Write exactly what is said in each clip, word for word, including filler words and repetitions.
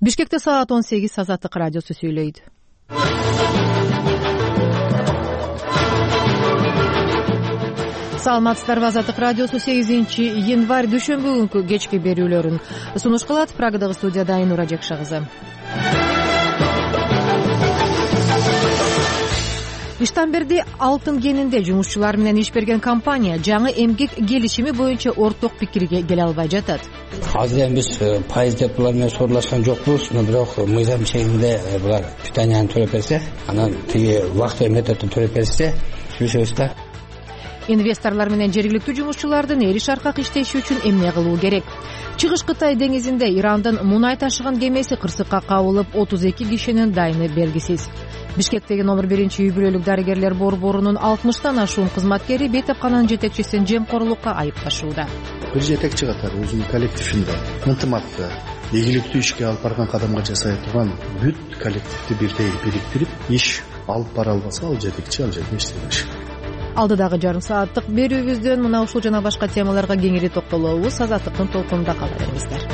Бишкекте саат он сегиз Азаттык радиосу сүйлөйт. Саламатсыздарбы, Азаттык радиосу сегизинчи январь дүйшөмбү күнкү кечки берүүлөрүн сунуш кылат. Прагадагы студияда Айнура Жекша кызы. Иштанберди алтын кенинде жумушчулар менен иш берген компания жаңы эмгек келишими боюнча орток пикирге келе албай жатат. Азыр эми биз пайыз деп булар менен сорлашкан жокпуз, бирок мыйзам чегинде булар питанияны төлөп берсе, анан тиги вакыт методду төлөп берсе, сүйлөшөбүз да. Инвесторлор менен жергиликтүү жумушчулардын эри шаркак иштеши үчүн эмне кылуу керек? Чыгыш Кытай деңизинде Ирандын мунай ташыган кемеси кырсыкка кабылып, отуз эки кишинин дайыны белгисиз. Бишкектеги номер биринчи үй бүлөлүк дарыгерлер борборунун алтымыштан ашуун кызматкери бейтапкананын жетекчисин жемкорлукка айыпташууда. Бир жетекчи катары өзүнүн коллективинде ынтымакты, ийгиликтүү ишке алып барган кадамга жасай турган бүт коллективди бирдей бириктирип, иш алып бара албаса, ал жетекчи ал жерде иштебеш. Алдыдагы жарым сааттык берүүбүздөн мына ушул жана башка темаларга кеңири токтолобуз. Азаттыктын толкунунда кала бериңиздер.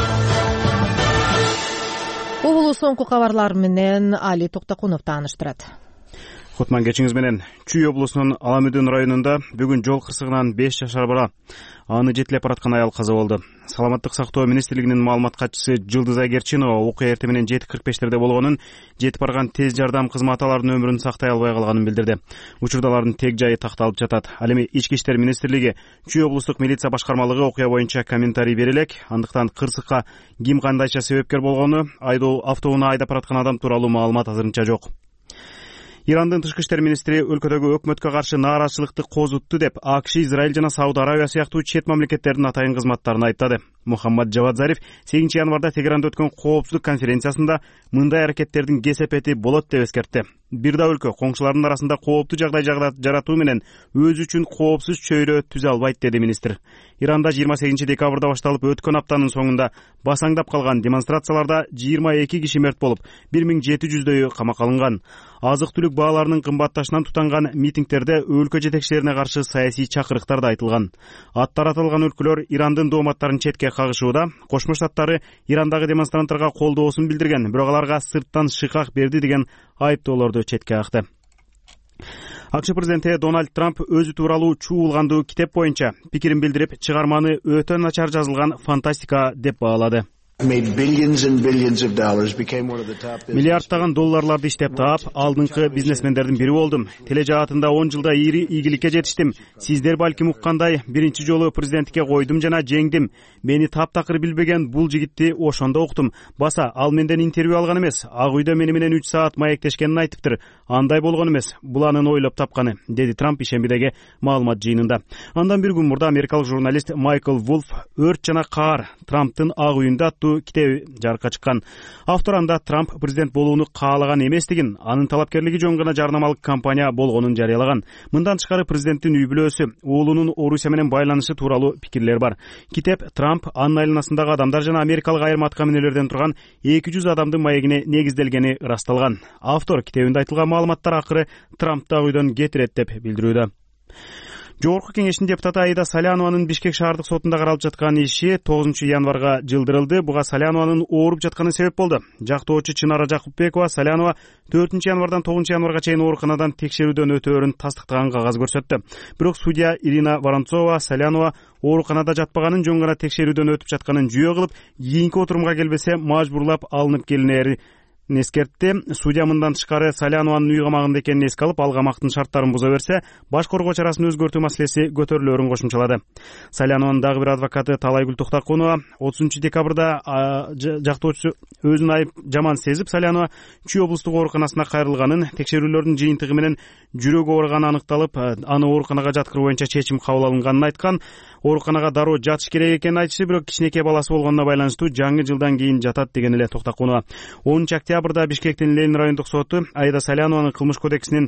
Облус соңку кабарлар менен Али Токтокунов тааныштырат. Кутман кечиңиз менен. Чүй облусунун Аламүдүн районунда бүгүн жол кырсыгынан беш жашар бала аны жетелеп бараткан аял каза болду. Саламаттык сактоо министрлигинин маалымат катчысы Жылдыз Айгерчинова окуя эртең менен жети кырк бештерде болгонун, жетип барган тез жардам кызматы алардын өмүрүн сактай албай калганын билдирди. Учурда алардын тег жайы такталып жатат. Ал эми Ички иштер министрлиги Чүй облустук милиция башкармалыгы окуя боюнча комментарий бере элек. Андыктан кырсыкка ким кандайча себепкер болгону, айдоо автоунаа айдап бараткан адам тууралуу маалымат азырынча жок. Ирандын тышкы иштер министри өлкөдөгү өкмөткө каршы нааразычылыкты козутту деп АКШ, Израиль жана Сауд Арабия сыяктуу чет мамлекеттердин атайын кызматтарын айыптады. Мухаммад Жавад Зариф сегизинчи январда Тегеранда өткөн коопсуздук конференциясында мындай аракеттердин кесепети болот деп эскертти. Бир да өлкө коңшулардын арасында кооптуу жагдай жаратуу менен өзү үчүн коопсуз чөйрө түзө албайт, деди министр. Иранда жыйырма сегизинчи декабрда башталып өткөн аптанын соңунда басаңдап калган демонстрацияларда жыйырма эки киши мерт болуп, бир миң жети жүздөйү камакка алынган. Азык-түлүк бааларынын кымбатташынан тутанган митингдерде өлкө жетекчилерине каршы саясий чакырыктар да айтылган. Аттар аталган өлкөлөр Ирандын дооматтарын четке кагышууда. Кошмо Штаттары Ирандагы демонстранттарга колдоосун билдирген, бирок аларга сырттан шыкак берди деген айыптоолорду четке какты. АКШ президенти Дональд Трамп өзү тууралуу чуулгандуу китеп боюнча пикирин билдирип, чыгарманы өтө начар жазылган фантастика деп баалады. Миллиардтаган долларларды иштеп таап, алдыңкы бизнесмендердин бири болдум. Тележаатында он жылда ири ийгиликке жетиштим. Сиздер балким уккандай, биринчи жолу президенттикке койдум жана жеңдим. Мени таптакыр билбеген бул жигитти ошондо уктум. Баса, ал менден интервью алган эмес. Ак үйдө мени менен үч саат маектешкенин айтыптыр. Андай болгон эмес. Бул анын ойлоп тапканы, деди Трамп ишембидеги маалымат жыйынында. Андан бир күн мурда америкалык журналист Майкл Вулф «Өрт жана каар. Трамптын ак үйүндө» китеби жарыкка чыккан. Автор анда Трамп президент болууну каалаган эместигин, анын талапкерлиги жөн гана жарнамалык компания болгонун жарыялаган. Мындан тышкары президенттин үй бүлөсү, уулунун Орусия менен байланышы тууралуу пикирлер бар. Китеп Трамп, анын айланасындагы адамдар жана америкалык айрым аткаминерлерден турган эки жүз адамдын маегине негизделгени ырасталган. Автор китебинде айтылган маалыматтар акыры Трампты ак үйдөн кетирет деп билдирүүдө. Жогорку кеңештин депутаты Аида Салянованын Бишкек шаардык сотунда каралып жаткан иши тогузунчу январга жылдырылды. Буга Салянованын ооруп жатканы себеп болду. Жактоочу Чынара Жакупбекова Салянова төртүнчү январдан тогузунчу январга чейин ооруканадан текшерүүдөн өтөөрүн тастыктаган кагаз көрсөттү. Бирок судья Ирина Воронцова Салянова ооруканада жатпаганын, жөн гана текшерүүдөн өтүп жатканын жүйө кылып, кийинки отурумга келбесе мажбурлап алынып келинери эскертти. Судья мындан тышкары Салянованын үй камагында экенин эске алып, ал камактын шарттарын буза берсе, баш коргоо чарасын өзгөртүү маселеси көтөрүлөөрүн кошумчалады. Салянованын дагы бир адвокаты Талайгүл Токтокунова отузунчу декабрда жактоочу өзүн айып жаман сезип, Салянова Чүй облустук ооруканасына кайрылганын, текшерүүлөрдүн жыйынтыгы менен жүрөгү ооруганы аныкталып, аны ооруканага жаткыруу боюнча чечим кабыл алынганын айткан. Ооруканага дароо жатыш керек экенин айтышы, бирок кичинекей баласы болгонуна байланыштуу жаңы жылдан кийин жатат деген эле Токтокунова. онунчу октябрда Бишкектин Ленин райондук соту Аида Салянованын кылмыш кодексинин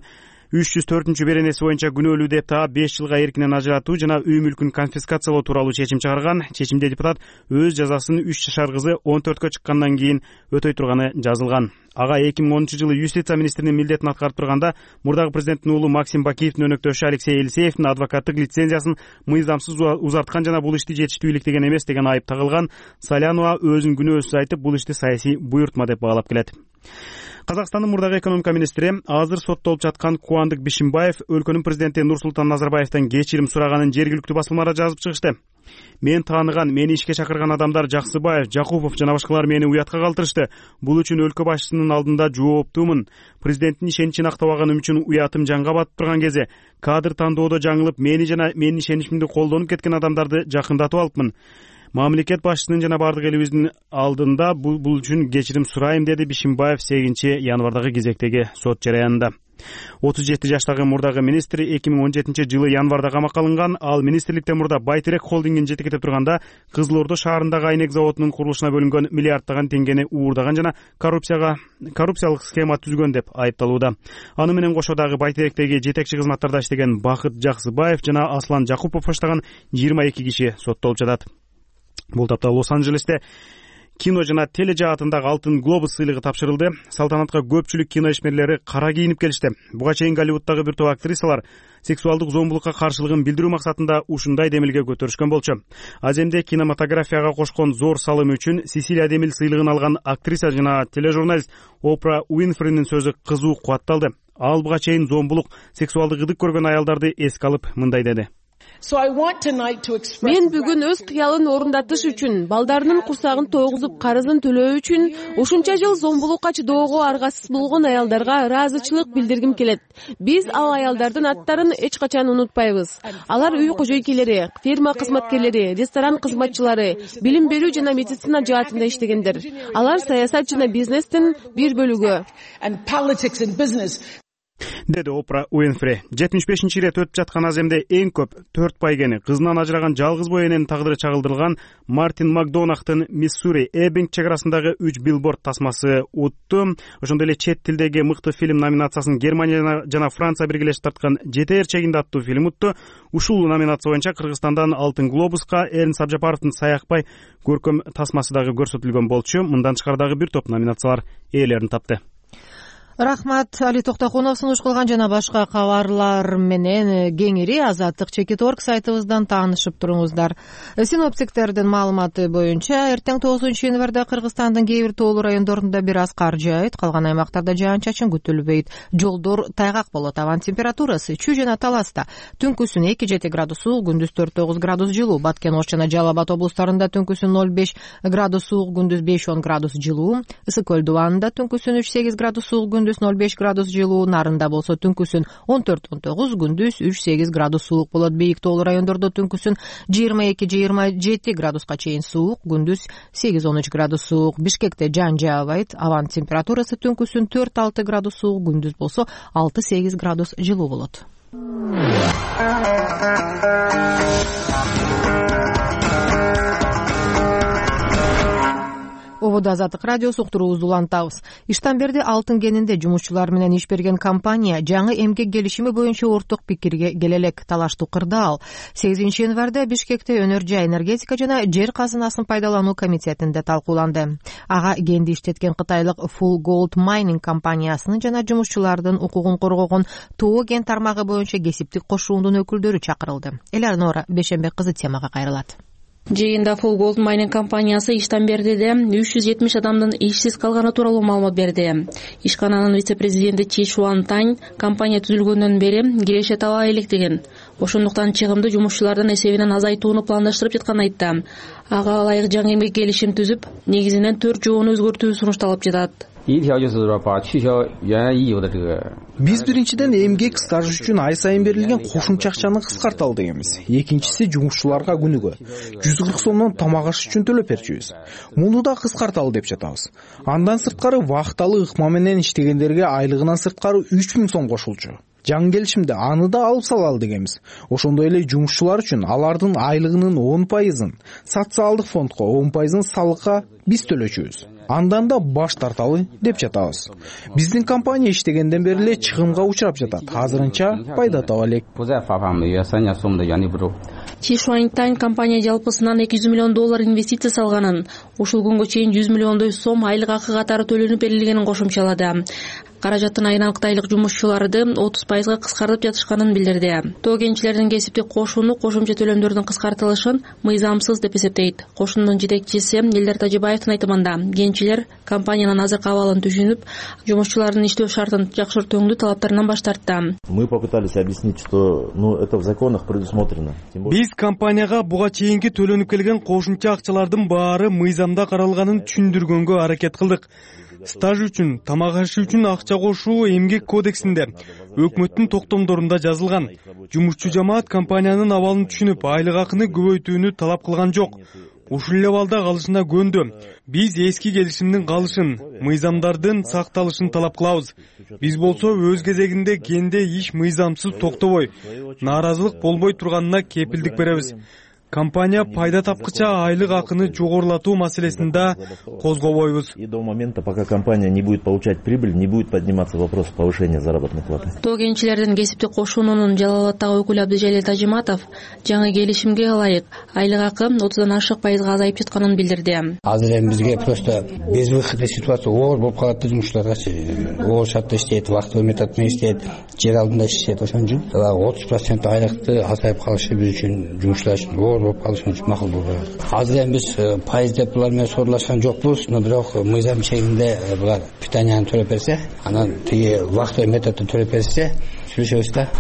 үч жүз төртүнчү беренеси боюнча күнөөлүү деп таап беш жылга эркинен ажыратуу жана үй мүлкүн конфискациялоо тууралуу чечим чыгарган. Чечимде депутат өз жазасын үч жашар кызы он төрткө чыккандан кийин өтөй турганы жазылган. Ага эки миң онунчу жылы юстиция министринин милдетин аткарып турганда мурдагы президенттин уулу Максим Бакиевдин өнөктөшү Алексей Елисеевдин адвокаттык лицензиясын мыйзамсыз узарткан жана бул ишти жетиштүү иликтеген эмес деген айып тагылган. Салянова өзүнүн күнөөсүз айтып, бул ишти саясий буйртма деп баалап келет. Казакстандын мурдагы экономика министри азыр соттолуп жаткан Кубандык Бишимбаев өлкөнүн президенти Нурсултан Назарбаевден кечирим сураганын жергиликтүү басылмалар жазып чыгышты. Мен тааныган, мени ишке чакырган адамдар Жаксыбаев, Жакупов жана башкалар мени уятка калтырышты. Бул үчүн өлкө башчысынын алдында жооптуумун. Президенттин ишеничин актабаганым үчүн уятым жанга батып турган кезде кадр тандоодо жаңылып, мени жана менин ишеничимди колдонуп кеткен адамдарды жакындатып алыпмын. Мамлекет башчысынын жана бардык элибиздин алдында бул, бул үчүн кечирим сурайм, деди Бишимбаев сегизинчи январдагы кезектеги сот жараянында. отуз жети жаштагы мурдагы министр эки миң он жетинчи жылы январда камакка алынган. Ал министрликтен мурда Байтерек холдингин жетектеп турганда Кызыл Ордо шаарындагы айнек заводунун курулушуна бөлүнгөн миллиарддаган теңгени уурдаган жана коррупцияга коррупциялык схема түзгөн деп айыпталууда. Аны менен кошо дагы Байтеректеги жетекчи кызматтарда иштеген Бакыт Жаксыбаев жана Аслан Жакупов баштаган жыйырма эки киши соттолуп жатат. Бул тапта Лос-Анджелесте кино жана тележаатындагы Алтын глобус сыйлыгы тапшырылды. Салтанатка көпчүлүк кино ишмерлери кара кийинип келишти. Буга чейин Голливуддагы бир топ актрисалар сексуалдык зомбулукка каршылыгын билдирүү максатында ушундай демилге көтөрүшкөн болчу. Аземде кинематографияга кошкон зор салымы үчүн Сесилия Демил сыйлыгын алган актриса жана тележурналист Опра Уинфринин сөзү кызуу кубатталды. Ал буга чейин зомбулук, сексуалдык ыдык көргөн аялдарды эске алып мындай деди. Мен бүгүн өз кыялын орундатыш үчүн, балдарынын курсагын тойгузуп карызын төлөө үчүн ушунча жыл зомбулукка чыдоого аргасыз болгон аялдарга ыраазычылык билдиргим келет. Биз ал аялдардын аттарын эч качан унутпайбыз. Алар үй кожойкелери, ферма кызматкерлери, ресторан кызматчылары, билим берүү жана медицина жаатында иштегендер. Алар саясат жана бизнестин бир бөлүгү. Деди Опра Уинфри. жетимиш бешинчи ирет өтүп жаткан аземде эң көп төрт байгени, кызынан ажыраган жалгыз бой эненин тагдыры чагылдырылган Мартин Макдонахтын Миссури Эббинг чек арасындагы үч билборд тасмасы утту. Ошондой эле чет тилдеги мыкты фильм номинациясын Германия жана Франция биргелешип тарткан Жетер чегинде аттуу фильм утту. Ушул номинация боюнча Кыргызстандан Алтын глобуска Эрнст Абжапаровдун Саякбай көркөм тасмасы дагы көрсөтүлгөн болчу. Мындан тышкары бир топ номинациялар ээлерин тапты. Рахмат, Али Токтокунов сунуш кылган жана башка кабарлар менен кеңири Азаттык чекит точка орг сайтыбыздан таанышып туруңуздар. Синоптиктердин маалыматы боюнча эртең тогузунчу январда Кыргызстандын кээ бир тоолуу райондорунда бир аз кар жаайт, калган аймактарда жаан-чачын күтүлбөйт. Жолдор тайгак болот. Абан температурасы Чүй жана Таласта түнкүсүн эки жети градус суук, күндүз төрт тогуз градус жылуу. Баткен Ош жана Жалал Абад облустарында түнкүсүн ноль беш градус суук, күндүз беш он градус жылуу. Ысык көл дубанында түнкүсүн үч сегиз градус суук, күндүз ноль беш градус жылуу. Нарында болсо түнкүсүн он төрт он тогуз, күндүз үч сегиз градус суук болот. Бийик тоолуу райондордо түнкүсүн жыйырма эки жыйырма жети градуска чейин суук, күндүз сегиз он үч градус суук. Бишкекте жаан жаабайт. Абан температурасы түнкүсүн төрт алты градус суук, күндүз болсо алты сегиз градус жылуу болот. Ободо Азаттык радиосу уктуруубузду улантабыз. Иштанберди алтын кенинде жумушчулар менен иш берген компания жаңы эмгек келишими боюнча орток пикирге келелек. Талаштуу кырда ал сегизинчи январда Бишкекте өнөр жай энергетика жана жер казынасын пайдалануу комитетинде талкууланды. Ага кенди иштеткен кытайлык Full Gold Mining компаниясынын жана жумушчулардын укугун коргогон Тоо кен тармагы боюнча кесиптик кошуундун өкүлдөрү чакырылды. Эларнора Бешенбек кызы темага кайрылат. Жыйында Full Gold Mining компаниясы Иштанбердиде үч жүз жетимиш адамдын ишсиз калганы тууралуу маалымат берди. Ишкананын вице-президенти Чи Шуан Тань компания түзүлгөндөн бери киреше таба электеген. Ошондуктан чыгымды жумушчулардын эсебинен азайтууну пландаштырып жатканын айтты. Ага ылайык жаңы эмгек келишим түзүп, негизинен төрт жобону өзгөртүү сунушталып жатат. Биз биринчиден эмгек стажы үчүн ай сайын берилген кошумча акчаны кыскарталы дегенбиз. Экинчиси жумушчуларга күнүгө жүз кырк сомдон тамак аш үчүн төлөп берчүбүз. Муну да кыскарталы деп жатабыз. Андан сырткары вакталуу ыкма менен иштегендерге айлыгынан сырткары үч миң сом кошулчу. Жаңы келишимде аны да алып салалы дегенбиз. Ошондой эле жумушчулар үчүн алардын айлыгынын он пайызын социалдык фондко, он пайызын салыкка биз төлөчүбүз. андан да баш тарталы деп жатабыз. Биздин компания иштегенден бери эле чыгымга учурап жатат. Азырынча пайда таба элек. Чишуаньтань компания жалпысынан эки жүз миллион доллар инвестиция салганын, ушул күнгө чейин жүз миллиондой сом айлык акы катары төлөнүп берилгенин кошумчалады. Каражаттын айналык айлык жумушчуларды отуз пайызга кыскартып жатышканын билдирди. Тоо кенчилердин кесиптик кошууну кошумча төлөмдөрдүн кыскартылышын мыйзамсыз деп эсептейт. Кошундун жетекчиси Элдар Тажибаевдин айтымында, кенчилер компаниянын азыркы абалын түшүнүп, жумушчулардын иштөө шартын жакшыртууну талаптарынан баш тартты. Мы попытались объяснить, что, ну, это в законах предусмотрено. Биз компанияга буга чейинки төлөнүп келген кошумча акчалардын баары мыйзамда каралганын түшүндүргөнгө аракет кылдык. Стаж үчүн, тамак ашы үчүн акча кошуу эмгек кодексинде, өкмөттүн токтомдорунда жазылган. Жумушчу жамаат компаниянын абалын түшүнүп, айлык акыны көбөйтүүнү талап кылган жок. Ушул эле балда калышына көндү. Биз эски келишимдин калышын, мыйзамдардын сакталышын талап кылабыз. Биз болсо өз кезегинде кенде иш мыйзамсыз токтобой, нааразылык болбой турганына кепилдик беребиз. Компания пайда тапкыча айлык акыны жогорулатуу маселесинде козгобойбуз. И до момента, пока компания не будет получать прибыль, не будет подниматься вопрос повышения заработной платы. Тоо кенчилердин кесиптик кошуунунун Жалал Абаддагы өкүлү Абдыжалил Тажиматов жаңы келишимге ылайык айлык акы отуздан ашык пайызга азайып жатканын билдирди. Азыр эми бизге просто безвыходный ситуация оор болуп калат да, жумушчуларга. Оор шартта иштейт, вахтовый метод менен иштейт, жер алдында иштейт, ошон үчүн отуз процент айлыкты азайып калышы биз үчүн, жумушчулар үчүн оор болуп калышы үчүн макул болот. Азыр эми биз пайыз деп булар менен сорлашкан жокпуз, но бирок мыйзам чегинде булар питанияны төлөп берсе, анан тиги вахтовый методду төлөп берсе, сүйлөшөбүз да.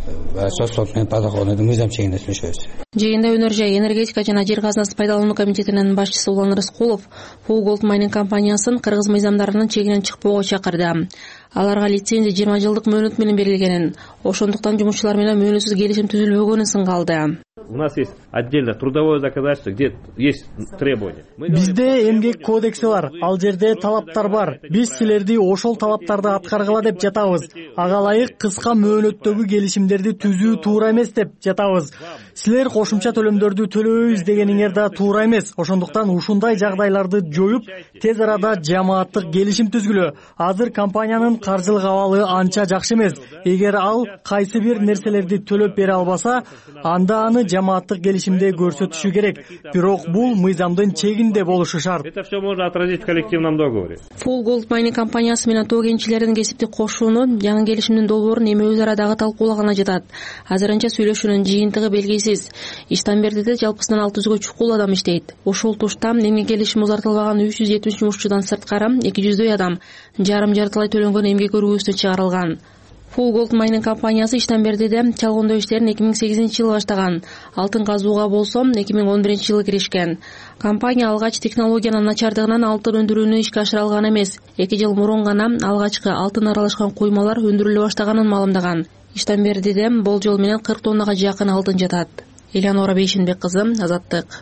Жыйында Өнөр жай энергетика жана жер казынасы пайдалануу комитетинин башчысы Улан Рыскулов Full Gold Mining компаниясын кыргыз мыйзамдарынын чегинен чыкпоого чакырды. Аларга лицензия жыйырма жылдык мөөнөт менен берилгенин, ошондуктан жумушчулар менен мөөнөтсүз келишим түзүлбөгөнүн сынга алды. У нас есть отдельно трудовое законодательство, где есть требования. Бизде эмгек кодекси бар, ал жерде талаптар бар. Биз силерди ошол талаптарды аткаргыла деп жатабыз. Ага ылайык кыска мөөнөттөгү келишимдерди түзүү туура эмес деп жатабыз. Силер кошумча төлөмдөрдү төлөбөйбүз дегениңер да туура эмес. Ошондуктан ушундай жагдайларды жоюп, тез арада жамааттык келишим түзгүлө. Азыр компаниянын каржылык абалы анча жакшы эмес. Эгер ал кайсы бир нерселерди төлөп бере албаса, анда аны жамааттык келишимде көрсөтүшү керек. Бирок бул мыйзамдын чегинде болушу шарт. Это все можно отразить в коллективном договоре. Full Gold Mining компаниясы менен тоо кенчилердин кесиптик кошууну жаңы келишимдин долбоорун эми өз арадагы талкуулагана жатат. Азырынча сүйлөшүүнүн жыйынтыгы белгисиз. Иштанбердиде жалпысынан алты жүзгө чукул адам иштейт. Ошол тушта эмгек келишими узартылбаган үч жүз жетимиш жумушчудан сырткары эки жүздөй адам жарым жартылай төлөнгөн эмгек өргүүсүнө чыгарылган. Full Gold Mining компаниясы Иштанбердиде чалгындоо иштерин эки миң сегизинчи жылы баштаган. Алтын казууга болсо эки миң он биринчи жылы киришкен. Компания алгач технологиянын начардыгынан алтын өндүрүүнү ишке ашыра алган эмес. эки жыл мурун гана алгачкы алтын аралашкан куймалар өндүрүлө баштаганын маалымдаган. Иштанбердиде болжол менен кырк тоннага жакын алтын жатат. Элеонора Бейшенбек кызы, Азаттык.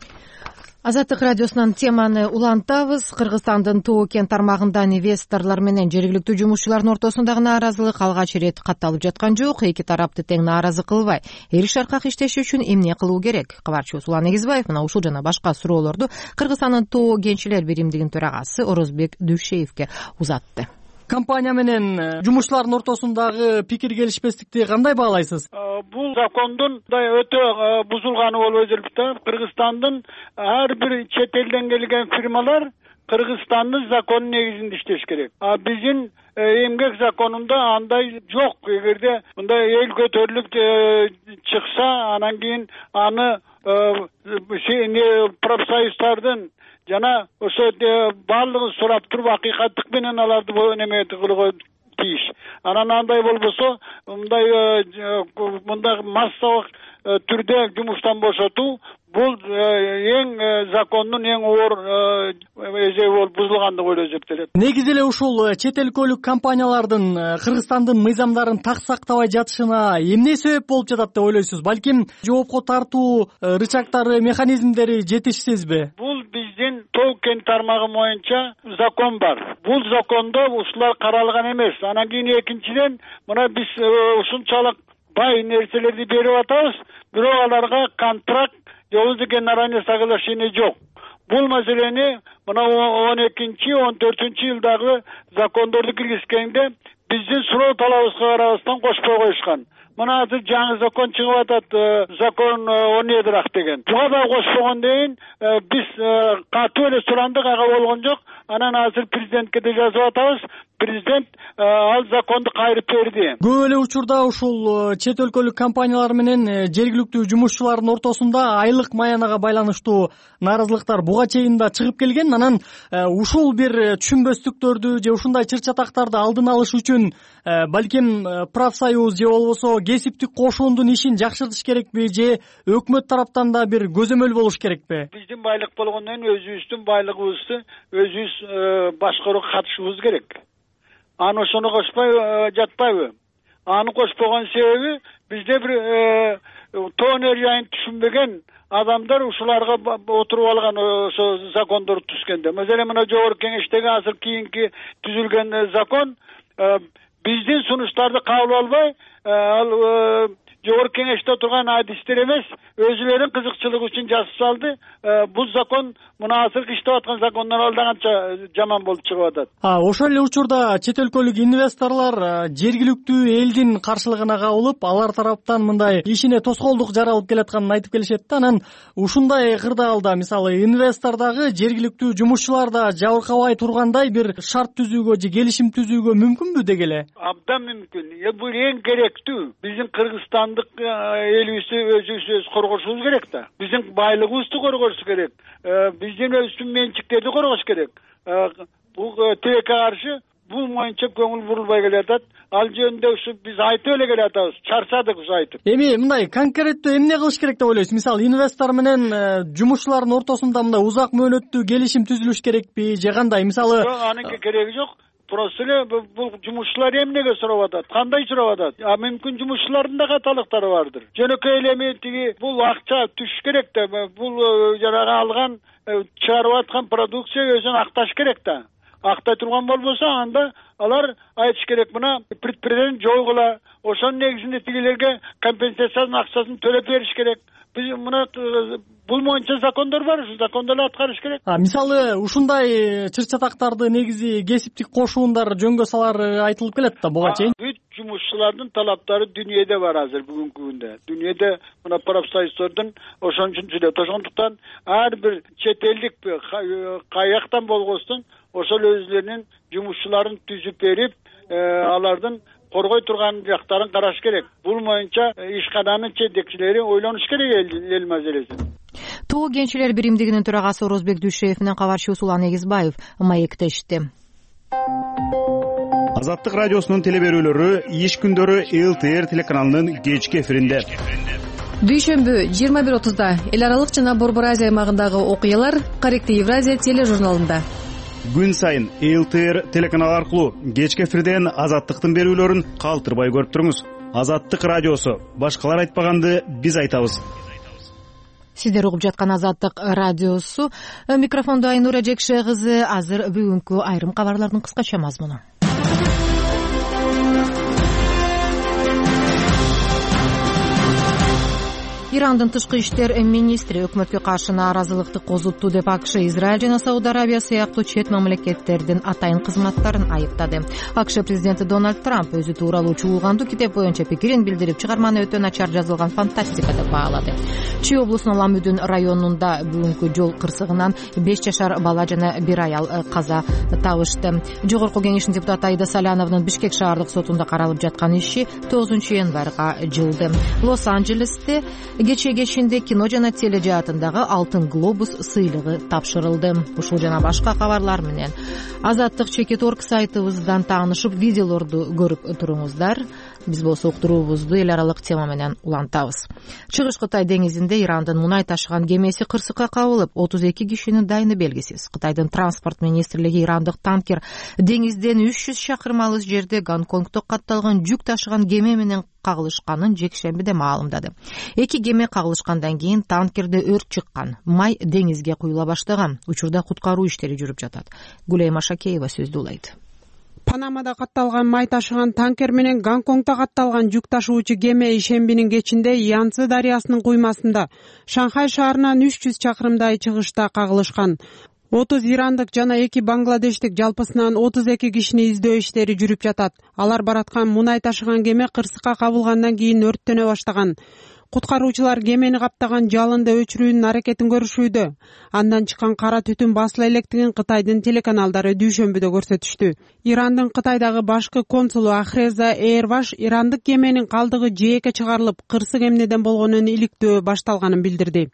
Азаттык радиосунан теманы улантабыз. Кыргызстандын Тоо кен тармагында инвесторлор менен жергиликтүү жумушчулардын ортосундагы нааразылык алгач ирет катталып жаткан жок. Эки тарапты тең нааразы кылбай, эри шаркак иштеши үчүн эмне кылуу керек? Кабарчыбыз Улан Эгизбаев мына ушул жана башка суроолорду Кыргызстандын Тоо кенчилер биримдигинин төрагасы Орозбек Дүйшеевке узатты. Компания менен жумушчулардын ортосундагы пикир келишпестикти кандай баалайсыз? Бул закондун өтө бузулганы болуп эсептелет. Кыргызстандын ар бир чет элден келген фирмалар Кыргызстандын закону негизинде иштеш керек. А биздин эмгек законунда андай жок. Эгерде мындай эл көтөрүлүп чыкса, анан кийин аны профсоюздардын жана ошо баардыгын сурап туруп акыйкаттык менен аларды неме кылууга тийиш. Анан андай болбосо, мындай мындай массалык түрдө жумуштан бошотуу бул эң закондун эң оор эже болуп бузулгандыгы болуп эсептелет. Негизи эле ушул чет өлкөлүк компаниялардын Кыргызстандын мыйзамдарын так сактабай жатышына эмне себеп болуп жатат деп ойлойсуз? Балким жоопко тартуу рычагтары, механизмдери жетишсизби? Бул биздин Тоо кен тармагы боюнча закон бар. Бул закондо ушулар каралган эмес. Анан кийин экинчиден мына биз ушунчалык бай нерселерди берип атабыз, бирок аларга контракт, жобуз деген нарание соглашение жок. бул маселени мына он экинчи он төртүнчү жылдагы закондорду киргизгенде биздин суроо талабыбызга карабастан кошпой коюшкан. Мына азыр жаңы закон чыгып атат, закон он эдирак деген. Буга да кошпогондон кийин биз катуу эле сурандык, ага болгон жок. Анан азыр президентке да жазып атабыз. Президент ал законду кайрып берди. Көп эле учурда ушул чет өлкөлүк компаниялар менен жергиликтүү жумушчулардын ортосунда айлык маянага байланыштуу нааразылыктар буга чейин да чыгып келген. Анан ушул бир түшүнбөстүктөрдү же ушундай чыр чатактарды алдын алыш үчүн балким профсоюз же болбосо кесиптик кошуундун ишин жакшыртыш керекпи, же өкмөт тараптан да бир көзөмөл болуш керекпи? Биздин байлык болгондон кийин өзүбүздүн байлыгыбызды өзүбүз башкарууга катышыбыз керек. Аны ошону кошпой жатпайбы? Аны кошпогон себеби бизде бир тоонер жайын түшүнбөгөн адамдар ушуларга отуруп алган ошо закондор түзгөндө. Мисалы мына жогорку кеңештеги азыр кийинки түзүлгөн закон биздин сунуштарды кабыл албай, ал жогорку кеңеште турган адистер эмес, өзүлөрүнүн кызыкчылыгы үчүн жазып салды. Бул закон мына азыркы иштеп аткан закондон алда канча жаман болуп чыгып атат. А ошол эле учурда чет өлкөлүк инвесторлор жергиликтүү элдин каршылыгына кабылып, алар тараптан мындай ишине тоскоолдук жаралып келатканын айтып келишет да. Анан ушундай кырдаалда мисалы инвестор дагы жергиликтүү жумушчулар да жабыркабай тургандай бир шарт түзүүгө же келишим түзүүгө мүмкүнбү деги эле? Абдан мүмкүн. Бул эң керектүү. Биздин Кыргызстандык элибизди өзүбүз коргошубуз керек да. Биздин байлыгыбызды коргош керек. Биздин өздүн менчиктерди коргош керек. Бул тилекке каршы бул моюнча көңүл бурулбай келатат. Ал жөнүндө ушу биз айтып эле келатабыз. Чарчадык ушу айтып. Эми мындай конкреттүү эмне кылыш керек деп ойлойсуз? Мисалы инвестор менен жумушчулардын ортосунда мындай узак мөөнөттүү келишим түзүлүш керекпи же кандай? Мисалы анын кереги жок. Просто эле бул жумушчулар эмнеге сурап атат, кандай сурап атат? А мүмкүн жумушчулардын да каталыктары бардыр. Жөнөкөй эле эми тиги бул акча түш керек да, бул жанагы алган чыгарып аткан продукция өзүн акташ керек да. Актай турган болбосо анда алар айтыш керек, мына предприятиені жойгула, ошонун негизинде тигилерге компенсациянын акчасын төлөп бериш керек. Биз мына бул боюнча закондор бар, ушу закондорду аткарыш керек. А мисалы ушундай чыр чатактарды негизи кесиптик кошуундар жөнгө салар айтылып келет да буга чейин. Бүт жумушчулардын талаптары дүйнөдө бар азыр бүгүнкү күндө. Дүйнөдө мына профсоюздордун ошон үчүн сүйлөт. Ошондуктан ар бир чет элдик каяктан болгосун ошол өзүлөрүнүн жумушчуларын түзүп берип, алардын коргой турган жактарын караш керек. Бул боюнча ишкананын жетекчилери ойлонуш керек эл маселесин. Тоо кенчилер биримдигинин төрагасы Орозбек Дүйшеев менен кабарчы Усулан Эгизбаев маектешти. Азаттык радиосунун телеберүүлөрү иш күндөрү эл тэ эр телеканалынын кечки эфиринде. Дүйшөмбү жыйырма бир отузда эл аралык жана Борбор Азия аймагындагы окуялар Корректив Евразия тележурналында. Күн сайын эл тэ эр телеканалы аркылуу кечки эфирден Азаттыктын берүүлөрүн калтырбай көрүп туруңуз. Азаттык радиосу, башкалар айтпаганды биз айтабыз. Сиздер угуп жаткан Азаттык радиосу. Микрофондо Айнура Жекше кызы. Азыр бүгүнкү айрым кабарлардын кыскача мазмуну. Ирандын тышкы иштер министри өкмөткө каршы нааразылыкты козутту деп АКШ, Израиль жана Сауд Арабия сыяктуу чет мамлекеттердин атайын кызматтарын айыптады. АКШ президенти Дональд Трамп өзү тууралуу чуулганду китеп боюнча пикирин билдирип, чыгарманы өтө начар жазылган фантастика деп баалады. Чи облусунун Ламүдүн районунда бүгүнкү жол кырсыгынан беш жашар бала жана бир аял каза табышты. Жогорку кеңештин депутаты Аида Саляновдун Бишкек шаардык сотунда каралып жаткан иши тогузунчу январга жылды. Лос-Анджелесте кечээ кечинде кино жана тележаатындагы Алтын глобус сыйлыгы тапшырылды. Ушул жана башка кабарлар менен Азаттык чекит точка орг сайтыбыздан таанышып, видеолорду көрүп туруңуздар. Биз болсо уктуруубузду эл аралык тема менен улантабыз. Чыгыш Кытай деңизинде Ирандын мунай ташыган кемеси кырсыкка кабылып, отуз эки кишинин дайыны белгисиз. Кытайдын транспорт министрлиги ирандык танкер деңизден үч жүз чакырым алыс жерде Гонконгдо катталган жүк ташыган кеме менен кагылышканын жекшембиде маалымдады. Эки кеме кагылышкандан кийин танкерде өрт чыккан, май деңизге куюла баштаган. Учурда куткаруу иштери жүрүп жатат. Гулейма Шакеева сөздү улайт. Панамада катталган май ташыган танкер менен Гонконгто катталган жүк ташуучу кеме ишембинин кечинде Янцзы дарыясынын куймасында Шанхай шаарынан үч жүз чакырымдай чыгышта кагылышкан. отуз ирандык жана эки бангладештик жалпысынан отуз эки кишини издөө иштери жүрүп жатат. Алар бараткан мунай ташыган кеме кырсыкка кабылгандан кийин өрттөнө баштаган. Куткаруучулар кемени каптаган жалынды өчүрүүнүн аракетин көрүшүүдө. Андан чыккан кара түтүн басыла электигин Кытайдын телеканалдары дүйшөмбүдө көрсөтүштү. Ирандын Кытайдагы башкы консулу Ахреза Эйрваш ирандык кеменин калдыгы жээкке чыгарылып, кырсык эмнеден болгонун иликтөө башталганын билдирди.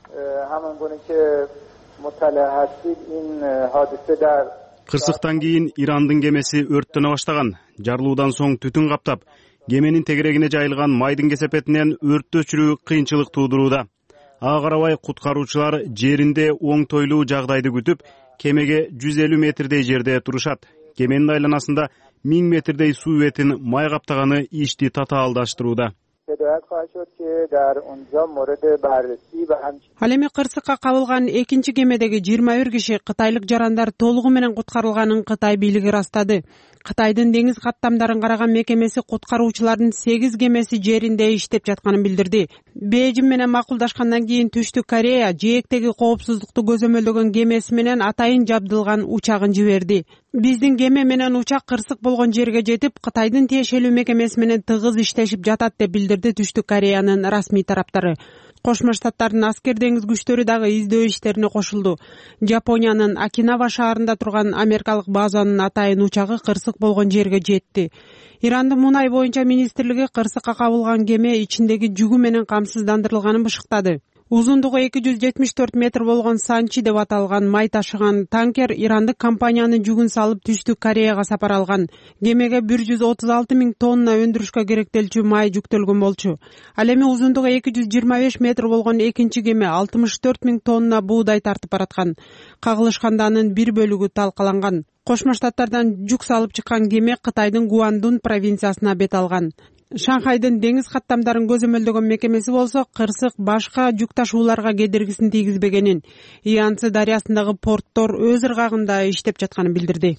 Кырсыктан кийин Ирандын кемеси өрттөнө баштаган. Жарылуудан соң түтүн каптап, кеменин тегерегине жайылган майдын кесепетинен өрттү өчүрүү кыйынчылык туудурууда. Ага карабай куткаруучулар жеринде оңтойлуу жагдайды күтүп, кемеге жүз элүү метрдей жерде турушат. Кеменин айланасында миң метрдей суу бетин май каптаганы ишти татаалдаштырууда. Ал эми кырсыкка кабылган экинчи кемедеги жыйырма бир киши кытайлык жарандар толугу менен куткарылганын Кытай бийлиги ырастады. Кытайдын деңиз каттамдарын караган мекемеси куткаруучулардын сегиз кемеси жеринде иштеп жатканын билдирди. Бейжин менен макулдашкандан кийин Түштүк Корея жээктеги коопсуздукту көзөмөлдөгөн кемеси менен атайын жабдылган учагын жиберди. Биздин кеме менен учак кырсык болгон жерге жетип, Кытайдын тиешелүү мекемеси менен тыгыз иштешип жатат деп билдирди Түштүк Кореянын расмий тараптары. Кошмо Штаттардын аскер деңиз күчтөрү дагы издөө иштерине кошулду. Жапониянын Окинава шаарында турган америкалык базанын атайын учагы кырсык болгон жерге жетти. Ирандын мунай боюнча министрлиги кырсыкка кабылган кеме ичиндеги жүгү менен камсыздандырылганын бышыктады. Узундугу эки жүз жетимиш төрт метр болгон Санчи деп аталган май ташыган танкер ирандык компаниянын жүгүн салып Түштүк Кореяга сапар алган. Кемеге бир жүз отуз алты миң тонна өндүрүшкө керектелчү май жүктөлгөн болчу. Ал эми узундугу эки жүз жыйырма беш метр болгон экинчи кеме алтымыш төрт миң тонна буудай тартып бараткан. Кагылышканда анын бир бөлүгү талкаланган. Кошмо Штаттардан жүк салып чыккан кеме Кытайдын Гуандун провинциясына бет алган. Шанхайдын деңиз каттамдарын көзөмөлдөгөн мекемеси болсо кырсык башка жүк ташууларга кедергисин тийгизбегенин, Янцзы дарыясындагы порттор өз ыргагында иштеп жатканын билдирди.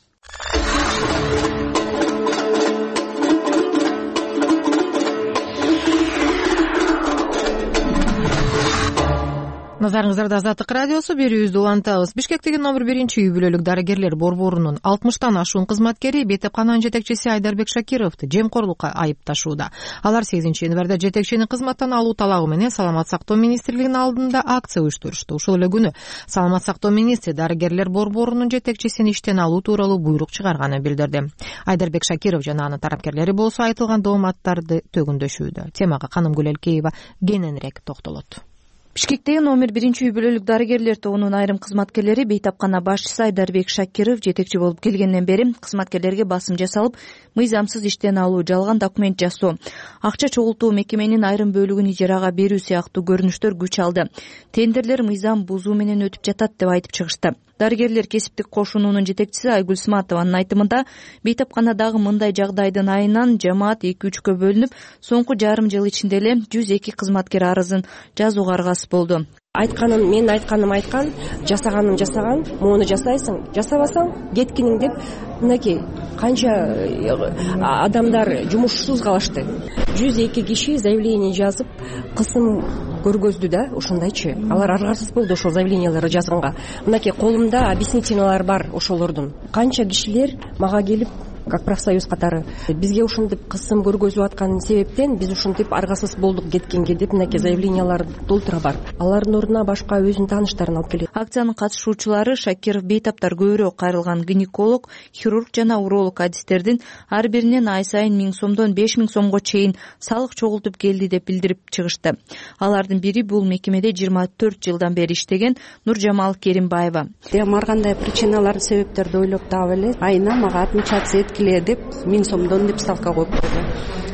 Назарыңыздарда Азаттык радиосу, берүүбүздү улантабыз. Бишкектеги номер биринчи үй бүлөлүк дарыгерлер борборунун алтымыштан ашуун кызматкери Бейтепкананын жетекчиси Айдарбек Шакировду жемкорлукка айыпташууда. Алар сегизинчи январда жетекчини кызматтан алуу талабы менен Саламат сактоо министрлигинин алдында акция уюштурушту. Ушул эле күнү Саламат сактоо министри дарыгерлер борборунун жетекчисин иштен алуу тууралуу буйрук чыгарганын билдирди. Айдарбек Шакиров жана анын тарапкерлери болсо айтылган дооматтарды төгүндөшүүдө. Темага Канымгүл Элкеева кененирээк токтолот. Бишкектеги номер биринчи үй бүлөлүк дарыгерлер тобунун айрым кызматкерлери Бейтапкана башчысы Айдарбек Шакиров жетекчи болуп келгенден бери кызматкерлерге басым жасалып, мыйзамсыз иштен алуу, жалган документ жасоо, акча чогултуу, мекеменин айрым бөлүгүн ижарага берүү сыяктуу көрүнүштөр күч алды. Тендерлер мыйзам бузуу менен өтүп жатат деп айтып чыгышты. Дарыгерлер кесиптик кошунунун жетекчиси Айгүл Сматованын айтымында, Бейтапканадагы мындай жагдайдын айынан жамаат эки үчкө бөлүнүп, соңку жарым жыл ичинде эле жүз эки кызматкер арызын жазууга аргасыз болду. Айтканым, мен айтканым айткан, жасаганым жасаган, моуну жасайсың, жасабасаң кеткиниң деп, мынакей канча адамдар жумушсуз калышты. жүз эки киши заявление жазып, кысым көргөздү да, ошондойчу. Алар аргасыз болду ошол заявленияларды жазганга. Мынакей колумда объяснительналар бар ошолордун. Канча кишилер мага келип, как профсоюз катары бизге ушинтип кысым көргөзүп аткан себептен биз ушинтип аргасыз болдук кеткенге деп мынакей заявлениялар толтура бар. Алардын ордуна башка өзүнүн тааныштарын алып келет. Акциянын катышуучулары Шакиров Бейтаптар көбүрөөк кайрылган гинеколог, хирург жана уролог адистердин ар биринен ай сайын миң сомдон беш миң сомго чейин салык чогултуп келди деп билдирип чыгышты. Алардын бири бул мекемеде жыйырма төрт жылдан бери иштеген Нуржамал Керимбаева. Ар кандай причиналар, себептерди ойлоп таап эле айына мага отмечаться эткиле деп миң сомдон деп ставка коюп койду.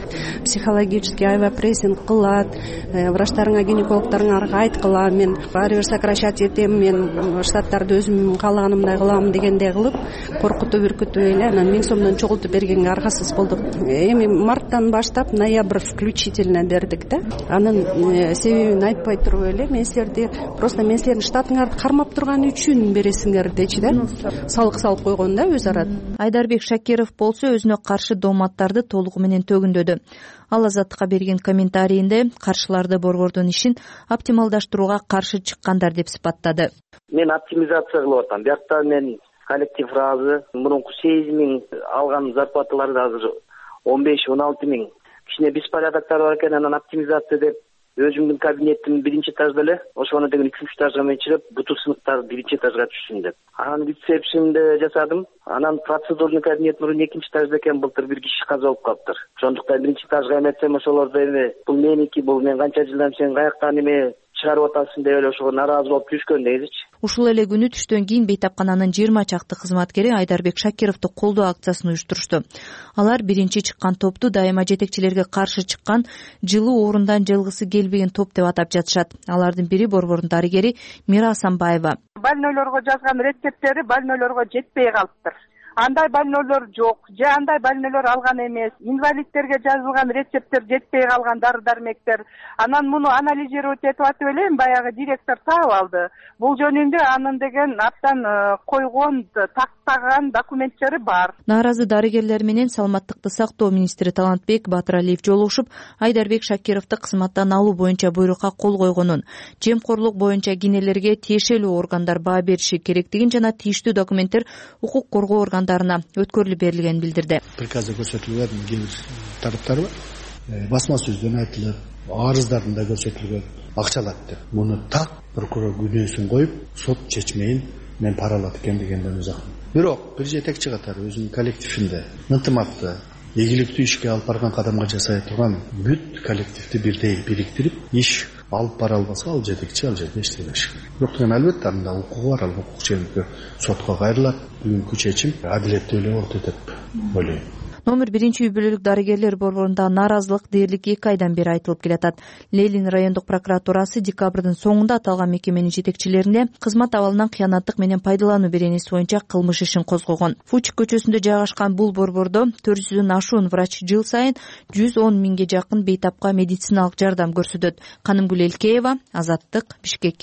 психологический аябай прессинг кылат, врачтарыңа, гинекологторуңарга айткыла, мен ары бир сокращать этем, мен штаттарды өзүм каалаганымдай кылам дегендей кылып коркутуп үркүтүп эле анан миң сомдон чогултуп бергенге аргасыз болдук. Эми марттан баштап ноябрь включительно бердик да. Анын себебин айтпай туруп эле мен силерди просто мен силердин штатыңарды кармап турган үчүн бересиңер дечи да. Салык салып койгон да өз ара. Айдарбек Шакиров болсо өзүнө каршы дооматтарды толугу менен төгүндөдү. Ал Азаттыкка берген комментарийинде каршыларды борбордун ишин оптималдаштырууга каршы чыккандар деп сыпаттады. Мен оптимизация кылып атам. Биякта мен коллектив ыраазы. Мурунку сегиз миң алган зарплаталарды азыр он беш он алты миң. Кичине беспорядоктор бар экен, анан оптимизация деп өзүмдүн кабинетим биринчи этажда эле, ошону деген үчүнчү этажга мен чыгып, бүтүн сыныптар биринчи этажга түшсүн деп. Анан рецепшнде жасадым. Анан процедурный кабинет мурун экинчи этажда экен, былтыр бир киши каза болуп калыптыр. Ошондуктан биринчи этажга эметсем, ошолорду эми бул меники, бул мен канча жылдан сен каяктан эме чыгарып атасың деп эле ошого нааразы болуп жүрүшкөн дегичи. Ушул эле күнү түштөн кийин бейтапкананын жыйырма чакты кызматкери Айдарбек Шакировду колдоо акциясын уюштурушту. Алар биринчи чыккан топту дайыма жетекчилерге каршы чыккан жылуу орундан жылгысы келбеген топ деп атап жатышат. Алардын бири борбордун дарыгери Мира Асанбаева. Больнойлорго жазган рецепттери больнойлорго жетпей калыптыр. Андай больнойлор жок, же андай больнойлор алган эмес. Инвалидтерге жазылган рецепттер жетпей калган дары дармектер. Анан муну анализировать этип атып элем, баягы директор таап алды. Бул жөнүндө анын деген аптан койгон, тактаган документтери бар. Нааразы дарыгерлер менен саламаттыкты сактоо министри Талантбек Батыралиев жолугушуп, Айдарбек Шакировду кызматтан алуу боюнча буйрукка кол койгонун, жемкорлук боюнча кинелерге тиешелүү органдар баа бериши керектигин жана тийиштүү документтер укук коргоо органдарына өткөрүлүп берилгенин билдирди. Приказда көрсөтүлгөн кээ бир тараптар бар. Басма сөздөн айтылып, арыздарында көрсөтүлгөн акча алат деп. Муну так прокурор күнөөсүн коюп, сот чечмейин мен паралат экен дегенден узакмын. Бирок бир жетекчи катары өзүнүн коллективинде ынтымакты, ийгиликтүү ишке алып барган кадамга жасай турган бүт коллективди бирдей бириктирип, иш алып бара албаса, ал жетекчи ал жерде иштей бериши керек. Бирок деген албетте анда укугу бар, ал укук ченемдикке сотко кайрылат. Бүгүнкү чечим адилеттүү эле болот деп ойлойм. Номер биринчи үй бүлөлүк дарыгерлер борборунда нааразылык дээрлик эки айдан бери айтылып келатат. Лелин райондук прокуратурасы декабрдын соңунда аталган мекеменин жетекчилерине кызмат абалынан кыянаттык менен пайдалануу беренеси боюнча кылмыш ишин козгогон. Фучик көчөсүндө жайгашкан бул борбордо төрт жүздөн ашуун врач жыл сайын жүз он миңге жакын бейтапка медициналык жардам көрсөтөт. Канымгүл Элкеева, Азаттык, Бишкек.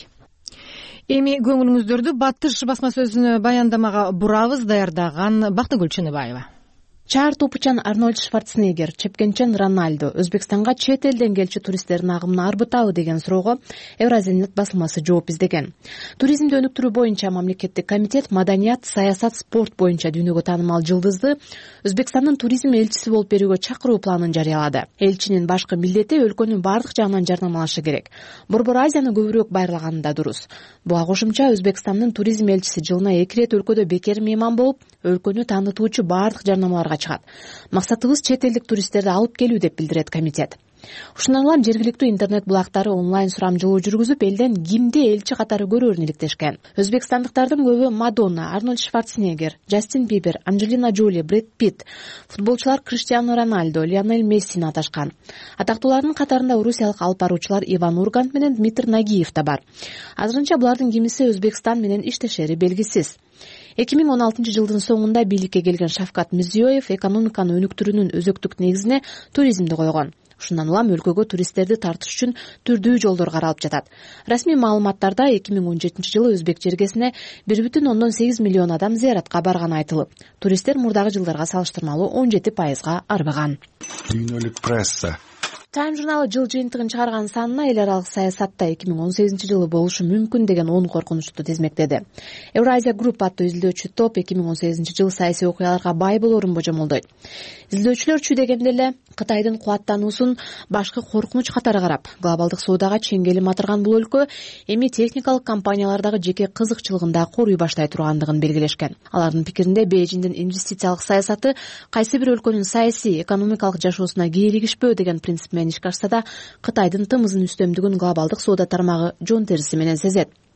Эми көңүлүңүздөрдү Батыш басма сөзүнө баяндамага бурабыз. Даярдаган Бактыгүл Чыныбаева. Чаар топучан Арнольд Шварценеггер, чепкенчен Роналдо Өзбекстанга чет элден келчү туристтердин агымын арбытабы деген суроого Евразиянет басылмасы жооп издеген. Туризмди өнүктүрүү боюнча мамлекеттик комитет маданият, саясат, спорт боюнча дүйнөгө таанымал жылдызды Өзбекстандын туризм элчиси болуп берүүгө чакыруу планын жарыялады. Элчинин башкы милдети өлкөнү бардык жагынан жардамалашы керек. Борбор Азияны көбүрөөк байырлаганы да дурус. Буга кошумча Өзбекстандын туризм элчиси жылына эки ирет өлкөдө бекер мейман болуп, өлкөнү таанытуучу бардык жарнамаларга чыгат. Максатыбыз чет элдик туристтерди алып келүү деп билдирет комитет. Ушундан улам жергиликтүү интернет булактары онлайн сурамжылоо жүргүзүп, элден кимди элчи катары көрөөрүн иликтешкен. Өзбекстандыктардын көбү Мадонна, Арнольд Шварценеггер, Джастин Бибер, Анджелина Джоли, Брэд Питт, футболчулар Криштиану Роналдо, Лионель Мессини аташкан. Атактуулардын катарында орусиялык алып баруучулар Иван Ургант менен Дмитрий Нагиев да бар. Азырынча булардын кимиси Өзбекстан менен иштешери белгисиз. эки миң он алтынчы жылдын соңунда бийликке келген Шавкат Мирзиёев экономиканы өнүктүрүүнүн өзөктүк негизине туризмди койгон. Ушундан улам өлкөгө туристтерди тартыш үчүн түрдүү жолдор каралып жатат. Расмий маалыматтарда эки миң он жетинчи жылы өзбек жергесине бир бүтүн ондон сегиз миллион адам зыяратка барганы айтылып, туристтер мурдагы жылдарга салыштырмалуу он жети пайызга арбыган. Дүйнөлүк пресса Time журналы жыл жыйынтыгын чыгарган санына эл аралык саясатта эки миң он сегизинчи жылы болушу мүмкүн деген он коркунучту тизмектеди. Евразия Group аттуу изилдөөчү топ эки миң он сегизинчи жыл саясий окуяларга бай болоорун божомолдойт. Изилдөөчүлөр чүйдегенде эле Кытайдын кубаттануусун башкы коркунуч катары карап, глобалдык соодага чеңгели матырган бул өлкө эми техникалык компаниялардагы жеке кызыкчылыгын да коруй баштай тургандыгын белгилешкен. Алардын пикиринде Бейжиңдин инвестициялык саясаты кайсы бир өлкөнүн саясий, экономикалык жашоосуна кээригишпөө деген принцип ишке ашса да, Кытайдын тымызын үстөмдүгүн глобалдык соода тармагы жон териси менен сезет.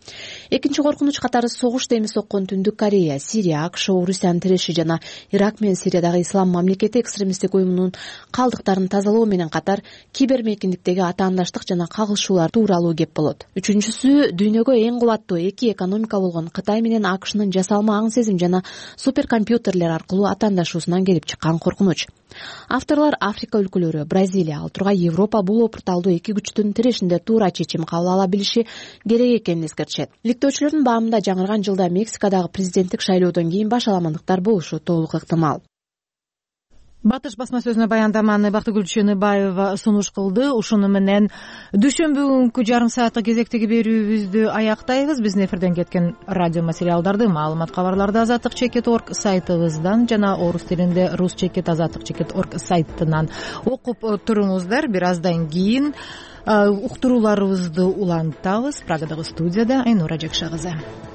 экинчи коркунуч катары согуш деми соккон Түндүк Корея, Сирия, АКШ, Орусиянын тиреши жана Ирак менен Сириядагы Ислам мамлекети экстремисттик уюмунун калдыктарын тазалоо менен катар кибермейкиндиктеги атаандаштык жана кагылышуулар тууралуу кеп болот. Үчүнчүсү дүйнөгө эң кубаттуу эки экономика болгон Кытай менен АКШнын жасалма аң сезим жана суперкомпьютерлер аркылуу атаандашуусунан келип чыккан коркунуч. Авторлор Африка өлкөлөрү, Бразилия, ал тургай Европа бул опурталдуу эки күчтүн тирешинде туура чечим кабыл ала билиши керек экенин эскертишет. Иликтөөчүлөрдүн баамында жаңырган жылда Мексикадагы президенттик шайлоодон кийин башаламандыктар болушу толук ыктымал. Батыш басма сөзүнө баяндаманы Бактыгүл Чыныбаева сунуш кылды. Ушуну менен дүйшөмбү күнкү жарым сааттык кезектеги берүүбүздү аяктайбыз. Биздин эфирден кеткен радио материалдарды, маалымат кабарларды азаттык чекит точка орг сайтыбыздан жана орус тилинде рус чекит азаттык чекит точка орг сайтынан окуп туруңуздар. Бир аздан кийин уктурууларыбызды улантабыз. Прагадагы студияда Айнура Жакша кызы.